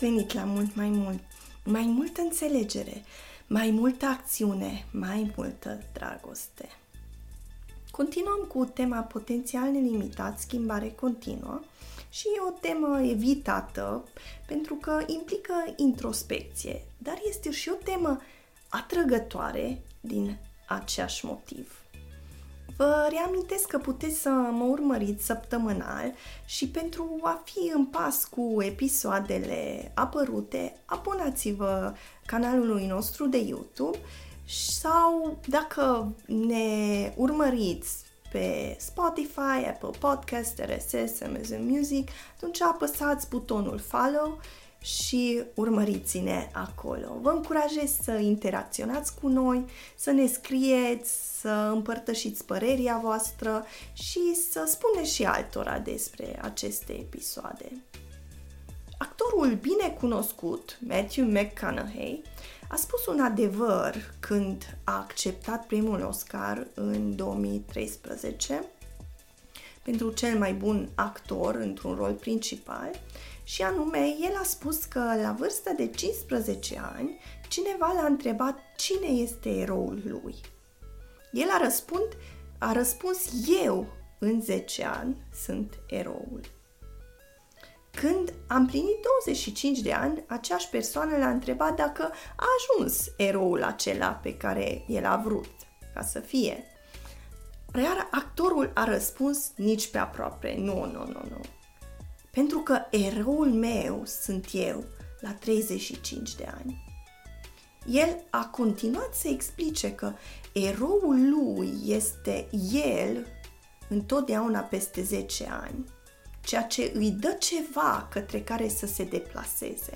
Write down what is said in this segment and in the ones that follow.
venit la mult mai mult! Mai multă înțelegere, mai multă acțiune, mai multă dragoste. Continuăm cu tema potențial nelimitat, schimbare continuă și e o temă evitată pentru că implică introspecție, dar este și o temă atrăgătoare din aceeași motiv. Vă reamintesc că puteți să mă urmăriți săptămânal și pentru a fi în pas cu episoadele apărute, abonați-vă canalului nostru de YouTube sau dacă ne urmăriți pe Spotify, Apple Podcast, RSS, Amazon Music, atunci apăsați butonul follow și urmăriți-ne acolo. Vă încurajez să interacționați cu noi, să ne scrieți, să împărtășiți părerea voastră și să spuneți și altora despre aceste episoade. Actorul binecunoscut, Matthew McConaughey, a spus un adevăr când a acceptat premiul Oscar în 2013 pentru cel mai bun actor într-un rol principal și anume, el a spus că la vârsta de 15 ani cineva l-a întrebat cine este eroul lui. El a răspuns eu în 10 ani sunt eroul. Când a împlinit 25 de ani, aceeași persoană l-a întrebat dacă a ajuns eroul acela pe care el a vrut ca să fie. Iar actorul a răspuns nici pe aproape, nu. Pentru că eroul meu sunt eu la 35 de ani. El a continuat să explice că eroul lui este el întotdeauna peste 10 ani, ceea ce îi dă ceva către care să se deplaseze.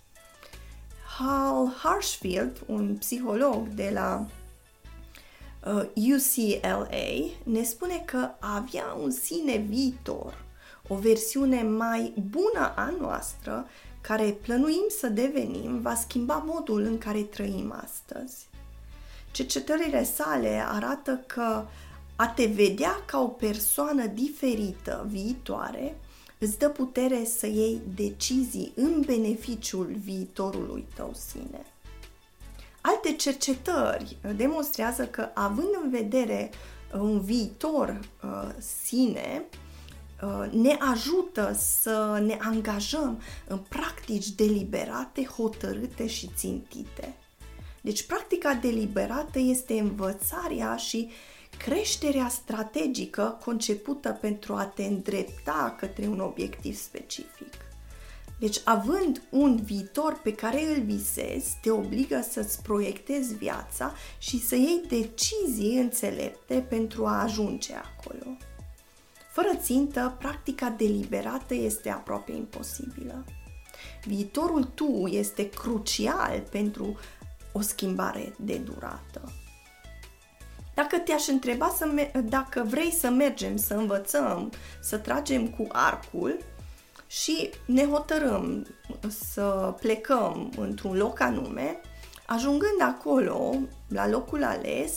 Hal Hershfield, un psiholog de la UCLA, ne spune că a avea un sine viitor, o versiune mai bună a noastră, care plănuim să devenim, va schimba modul în care trăim astăzi. Cercetările sale arată că a te vedea ca o persoană diferită viitoare îți dă putere să iei decizii în beneficiul viitorului tău sine. Alte cercetări demonstrează că, având în vedere un viitor sine, ne ajută să ne angajăm în practici deliberate, hotărâte și țintite. Deci, practica deliberată este învățarea și creșterea strategică concepută pentru a te îndrepta către un obiectiv specific. Deci, având un viitor pe care îl visezi, te obligă să-ți proiectezi viața și să iei decizii înțelepte pentru a ajunge acolo. Fără țintă, practica deliberată este aproape imposibilă. Viitorul tu este crucial pentru o schimbare de durată. Dacă te-aș întreba dacă vrei să mergem, să învățăm, să tragem cu arcul și ne hotărâm să plecăm într-un loc anume, ajungând acolo, la locul ales,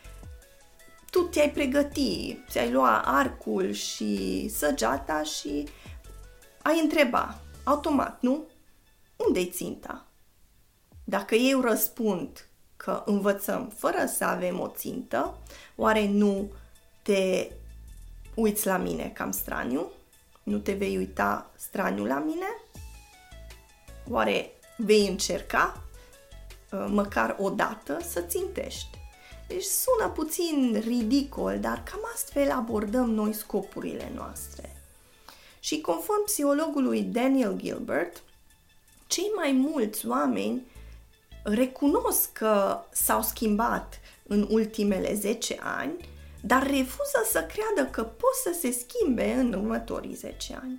tu te-ai pregăti, ți-ai lua arcul și săgeata și ai întreba, automat, nu? Unde-i ținta? Dacă eu răspund că învățăm fără să avem o țintă, oare nu te uiți la mine cam straniu? Nu te vei uita straniu la mine? Oare vei încerca măcar o dată să țintești? Deci sună puțin ridicol, dar cam astfel abordăm noi scopurile noastre. Și conform psihologului Daniel Gilbert, cei mai mulți oameni recunosc că s-au schimbat în ultimele 10 ani, dar refuză să creadă că pot să se schimbe în următorii 10 ani.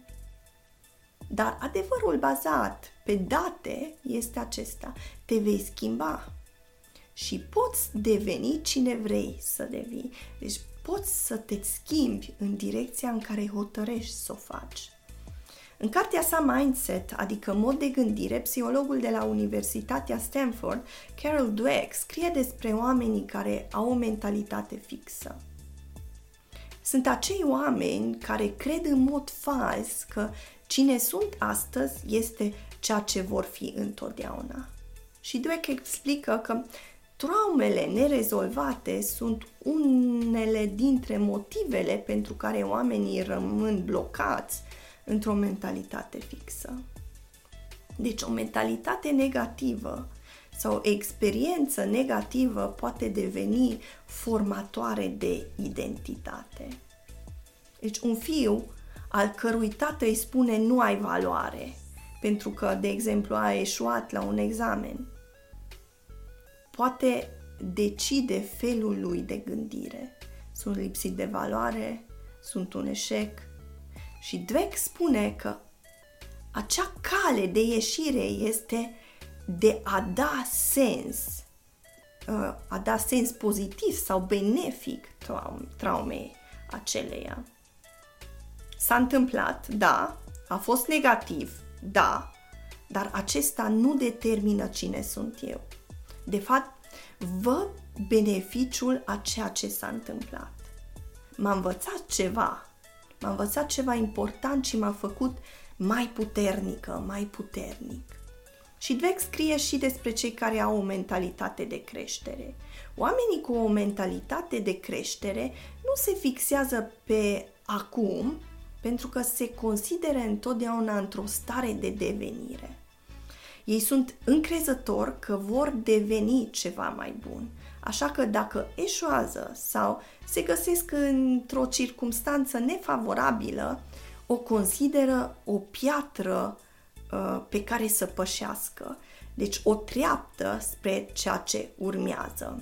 Dar adevărul bazat pe date este acesta: te vei schimba și poți deveni cine vrei să devii. Deci poți să te schimbi în direcția în care hotărăști să o faci. În cartea sa Mindset, adică mod de gândire, psihologul de la Universitatea Stanford, Carol Dweck, scrie despre oamenii care au o mentalitate fixă. Sunt acei oameni care cred în mod fals că Cine sunt astăzi este ceea ce vor fi întotdeauna. Și Dweck explică că traumele nerezolvate sunt unele dintre motivele pentru care oamenii rămân blocați într-o mentalitate fixă. Deci o mentalitate negativă sau o experiență negativă poate deveni formatoare de identitate. Deci un fiu al cărui tată îi spune nu ai valoare pentru că, de exemplu, a eșuat la un examen, poate decide felul lui de gândire. Sunt lipsit de valoare, sunt un eșec. Și Dweck spune că acea cale de ieșire este de a da sens pozitiv sau benefic traumei aceleia. S-a întâmplat, da, a fost negativ, da, dar acesta nu determină cine sunt eu. De fapt, văd beneficiul a ceea ce s-a întâmplat. M-a învățat ceva important și m-a făcut mai puternică, mai puternic. Și Dweck scrie și despre cei care au o mentalitate de creștere. Oamenii cu o mentalitate de creștere nu se fixează pe acum, pentru că se consideră întotdeauna într-o stare de devenire. Ei sunt încrezători că vor deveni ceva mai bun. Așa că dacă eșuează sau se găsesc într-o circumstanță nefavorabilă, o consideră o piatră pe care să pășească. Deci o treaptă spre ceea ce urmează.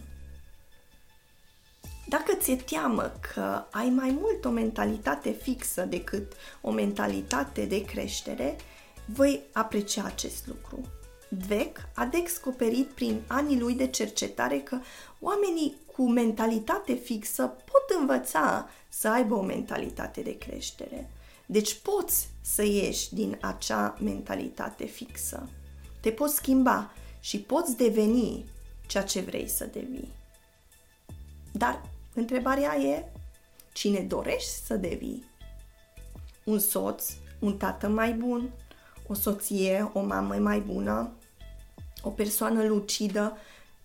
Dacă ți-e teamă că ai mai mult o mentalitate fixă decât o mentalitate de creștere, voi aprecia acest lucru. Dweck a descoperit prin anii lui de cercetare că oamenii cu mentalitate fixă pot învăța să aibă o mentalitate de creștere. Deci poți să ieși din acea mentalitate fixă. Te poți schimba și poți deveni ceea ce vrei să devii. Dar întrebarea e, cine dorești să devii? Un soț, un tată mai bun, o soție, o mamă mai bună, o persoană lucidă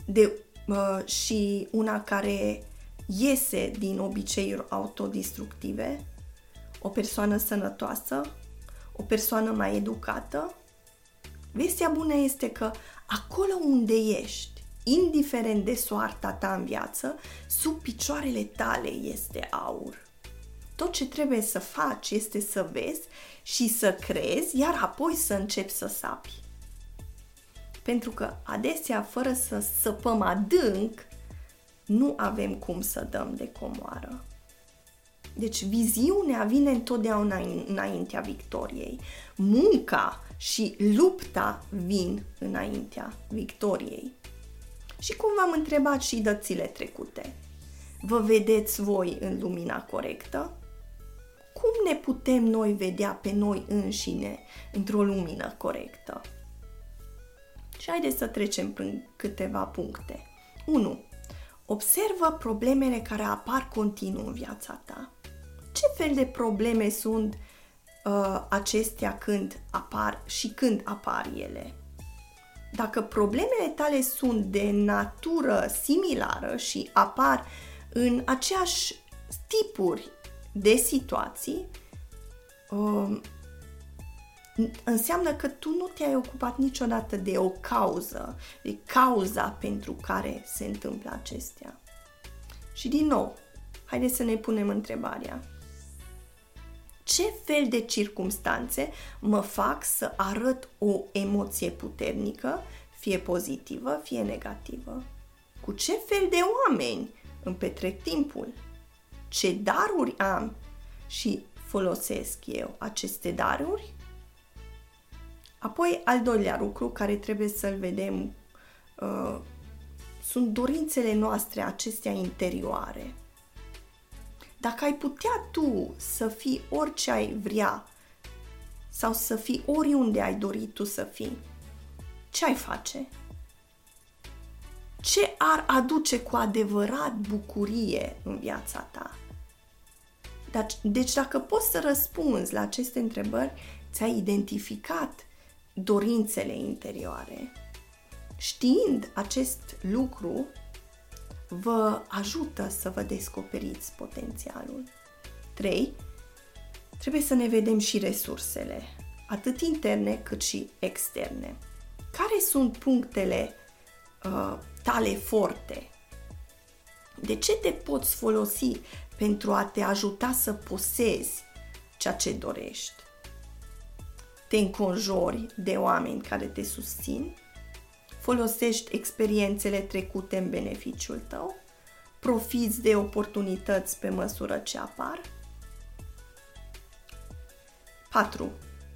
și una care iese din obiceiuri autodistructive, o persoană sănătoasă, o persoană mai educată. Vestea bună este că acolo unde ești, indiferent de soarta ta în viață, sub picioarele tale este aur. Tot ce trebuie să faci este să vezi și să crezi, iar apoi să începi să sapi. Pentru că adesea, fără să săpăm adânc, nu avem cum să dăm de comoară. Deci viziunea vine întotdeauna înaintea victoriei. Munca și lupta vin înaintea victoriei. Și cum v-am întrebat și dățile trecute, vă vedeți voi în lumina corectă? Cum ne putem noi vedea pe noi înșine într-o lumină corectă? Și haideți să trecem prin câteva puncte. 1. Observă problemele care apar continuu în viața ta. Ce fel de probleme sunt acestea când apar și când apar ele? Dacă problemele tale sunt de natură similară și apar în aceeași tipuri de situații, înseamnă că tu nu te-ai ocupat niciodată de o cauză, de cauza pentru care se întâmplă acestea. Și din nou, haideți să ne punem întrebarea. Ce fel de circumstanțe mă fac să arăt o emoție puternică, fie pozitivă, fie negativă? Cu ce fel de oameni îmi petrec timpul? Ce daruri am și folosesc eu aceste daruri? Apoi, al doilea lucru care trebuie să-l vedem sunt dorințele noastre acestea interioare. Dacă ai putea tu să fii orice ai vrea sau să fii oriunde ai dorit tu să fii, ce ai face? Ce ar aduce cu adevărat bucurie în viața ta? Deci dacă poți să răspunzi la aceste întrebări, ți-ai identificat dorințele interioare. Știind acest lucru, vă ajută să vă descoperiți potențialul. 3. Trebuie să ne vedem și resursele, atât interne cât și externe. Care sunt punctele tale forte? De ce te poți folosi pentru a te ajuta să posezi ceea ce dorești? Te înconjori de oameni care te susțin? Folosești experiențele trecute în beneficiul tău? Profiți de oportunități pe măsură ce apar? 4.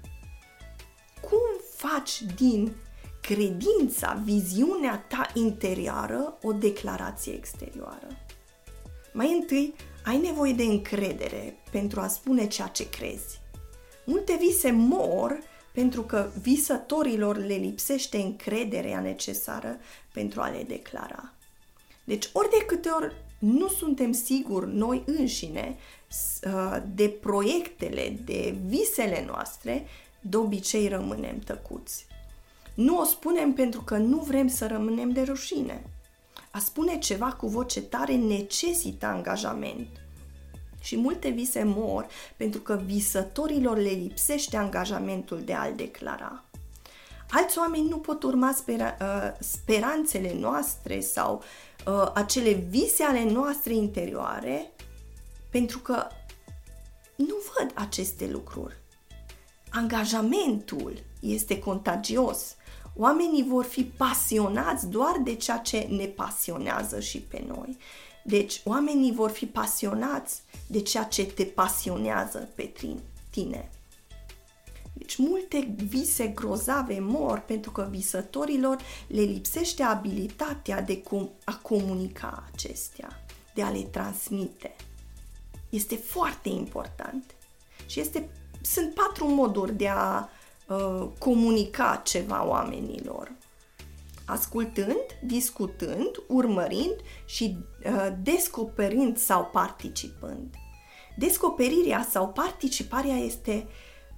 Cum faci din credința, viziunea ta interioară o declarație exterioară? Mai întâi, ai nevoie de încredere pentru a spune ceea ce crezi. Multe vise mor pentru că visătorilor le lipsește încrederea necesară pentru a le declara. Deci, ori de câte ori nu suntem siguri noi înșine de proiectele, de visele noastre, de obicei rămânem tăcuți. Nu o spunem pentru că nu vrem să rămânem de rușine. A spune ceva cu voce tare necesită angajament. Și multe vise mor pentru că visătorilor le lipsește angajamentul de a-l declara. Alți oameni nu pot urma speranțele noastre sau acele vise ale noastre interioare pentru că nu văd aceste lucruri. Angajamentul este contagios. Oamenii vor fi pasionați doar de ceea ce ne pasionează și pe noi. Deci, oamenii vor fi pasionați de ceea ce te pasionează pe tine. Deci, multe vise grozave mor pentru că visătorilor le lipsește abilitatea de a comunica acestea, de a le transmite. Este foarte important. Și sunt 4 moduri de a comunica ceva oamenilor. Ascultând, discutând, urmărind și descoperind sau participând. Descoperirea sau participarea este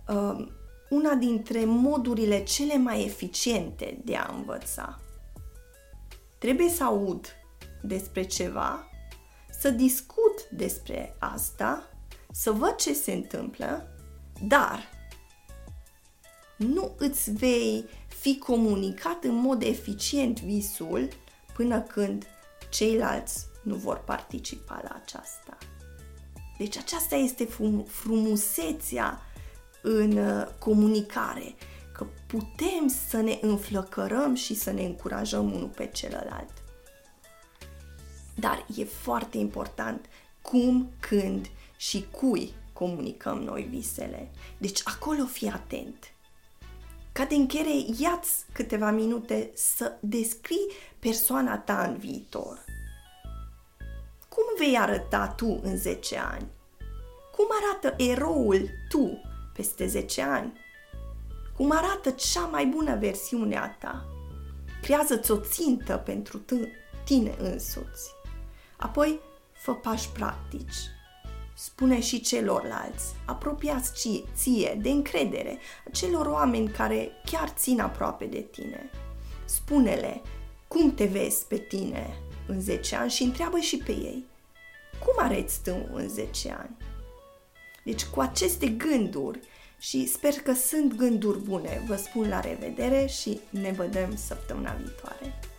una dintre modurile cele mai eficiente de a învăța. Trebuie să aud despre ceva, să discut despre asta, să văd ce se întâmplă, dar nu îți vei fi comunicat în mod eficient visul până când ceilalți nu vor participa la aceasta. Deci aceasta este frumusețea în comunicare, că putem să ne înflăcărăm și să ne încurajăm unul pe celălalt. Dar e foarte important cum, când și cui comunicăm noi visele. Deci acolo fii atent. Ca de încheiere, ia-ți câteva minute să descrii persoana ta în viitor. Cum vei arăta tu în 10 ani? Cum arată eroul tu peste 10 ani? Cum arată cea mai bună versiune a ta? Creează-ți o țintă pentru tine însuți. Apoi, fă pași practici. Spune și celorlalți, apropiați ție de încredere, acelor oameni care chiar țin aproape de tine. Spune-le cum te vezi pe tine în 10 ani și întreabă și pe ei, cum arăți tu în 10 ani? Deci cu aceste gânduri, și sper că sunt gânduri bune, vă spun la revedere și ne vedem săptămâna viitoare.